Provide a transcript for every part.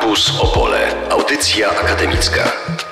Campus Opole. Audycja akademicka.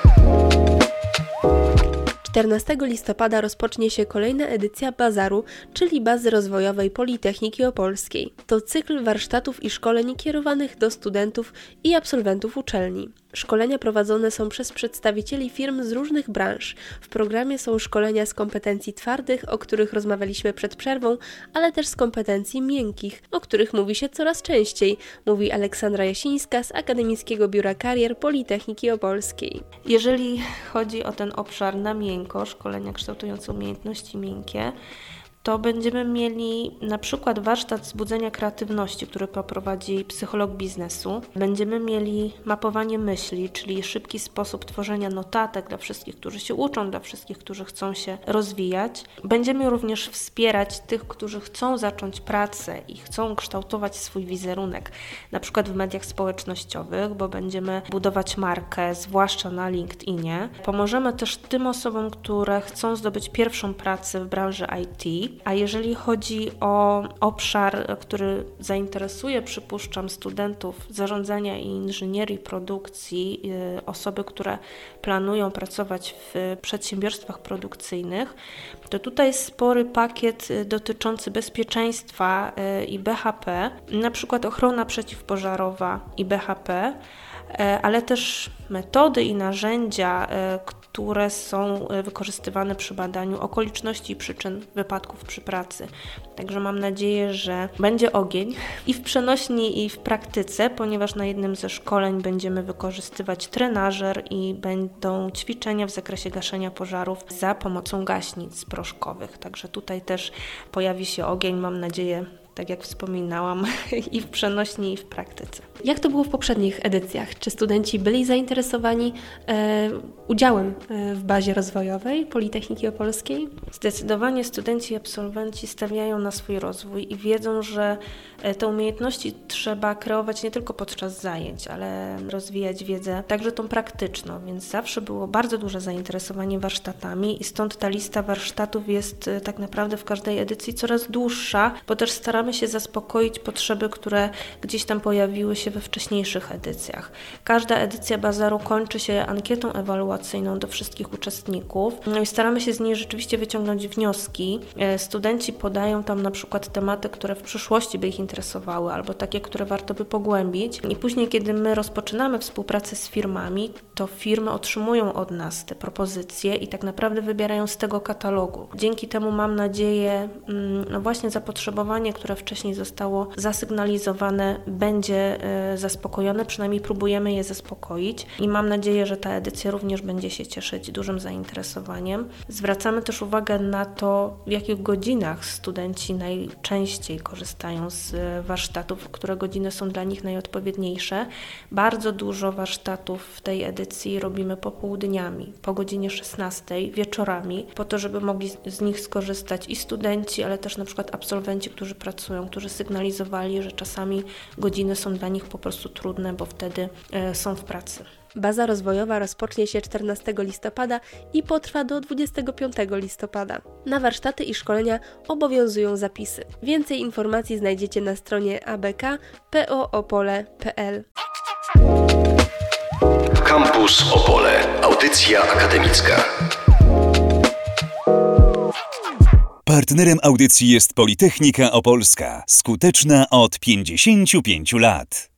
14 listopada rozpocznie się kolejna edycja Bazaru, czyli Bazy Rozwojowej Politechniki Opolskiej. To cykl warsztatów i szkoleń kierowanych do studentów i absolwentów uczelni. Szkolenia prowadzone są przez przedstawicieli firm z różnych branż. W programie są szkolenia z kompetencji twardych, o których rozmawialiśmy przed przerwą, ale też z kompetencji miękkich, o których mówi się coraz częściej, mówi Aleksandra Jasińska z Akademickiego Biura Karier Politechniki Opolskiej. Jeżeli chodzi o ten obszar na miękko, szkolenia kształtujące umiejętności miękkie, to będziemy mieli na przykład warsztat wzbudzenia kreatywności, który poprowadzi psycholog biznesu. Będziemy mieli mapowanie myśli, czyli szybki sposób tworzenia notatek dla wszystkich, którzy się uczą, dla wszystkich, którzy chcą się rozwijać. Będziemy również wspierać tych, którzy chcą zacząć pracę i chcą kształtować swój wizerunek, na przykład w mediach społecznościowych, bo będziemy budować markę, zwłaszcza na LinkedInie. Pomożemy też tym osobom, które chcą zdobyć pierwszą pracę w branży IT. A jeżeli chodzi o obszar, który zainteresuje, przypuszczam, studentów zarządzania i inżynierii produkcji, osoby, które planują pracować w przedsiębiorstwach produkcyjnych, to tutaj jest spory pakiet dotyczący bezpieczeństwa i BHP, na przykład ochrona przeciwpożarowa i BHP, ale też metody i narzędzia, które są wykorzystywane przy badaniu okoliczności i przyczyn wypadków przy pracy. Także mam nadzieję, że będzie ogień i w przenośni, i w praktyce, ponieważ na jednym ze szkoleń będziemy wykorzystywać trenażer i będą ćwiczenia w zakresie gaszenia pożarów za pomocą gaśnic proszkowych. Także tutaj też pojawi się ogień, mam nadzieję, tak jak wspominałam, i w przenośni, i w praktyce. Jak to było w poprzednich edycjach? Czy studenci byli zainteresowani udziałem w bazie rozwojowej Politechniki Opolskiej? Zdecydowanie studenci i absolwenci stawiają na swój rozwój i wiedzą, że te umiejętności trzeba kreować nie tylko podczas zajęć, ale rozwijać wiedzę także tą praktyczną, więc zawsze było bardzo duże zainteresowanie warsztatami i stąd ta lista warsztatów jest tak naprawdę w każdej edycji coraz dłuższa, bo też staramy się zaspokoić potrzeby, które gdzieś tam pojawiły się we wcześniejszych edycjach. Każda edycja Bazaru kończy się ankietą ewaluacyjną do wszystkich uczestników. No i staramy się z niej rzeczywiście wyciągnąć wnioski. Studenci podają tam na przykład tematy, które w przyszłości by ich interesowały, albo takie, które warto by pogłębić. I później, kiedy my rozpoczynamy współpracę z firmami, to firmy otrzymują od nas te propozycje i tak naprawdę wybierają z tego katalogu. Dzięki temu mam nadzieję, no właśnie zapotrzebowanie, które wcześniej zostało zasygnalizowane, będzie zaspokojone, przynajmniej próbujemy je zaspokoić i mam nadzieję, że ta edycja również będzie się cieszyć dużym zainteresowaniem. Zwracamy też uwagę na to, w jakich godzinach studenci najczęściej korzystają z warsztatów, które godziny są dla nich najodpowiedniejsze. Bardzo dużo warsztatów w tej edycji robimy popołudniami, po godzinie 16, wieczorami, po to, żeby mogli z nich skorzystać i studenci, ale też na przykład absolwenci, którzy pracują, którzy sygnalizowali, że czasami godziny są dla nich po prostu trudne, bo wtedy są w pracy. Baza rozwojowa rozpocznie się 14 listopada i potrwa do 25 listopada. Na warsztaty i szkolenia obowiązują zapisy. Więcej informacji znajdziecie na stronie abk.poopole.pl. Campus Opole. Audycja akademicka. Partnerem audycji jest Politechnika Opolska, skuteczna od 55 lat.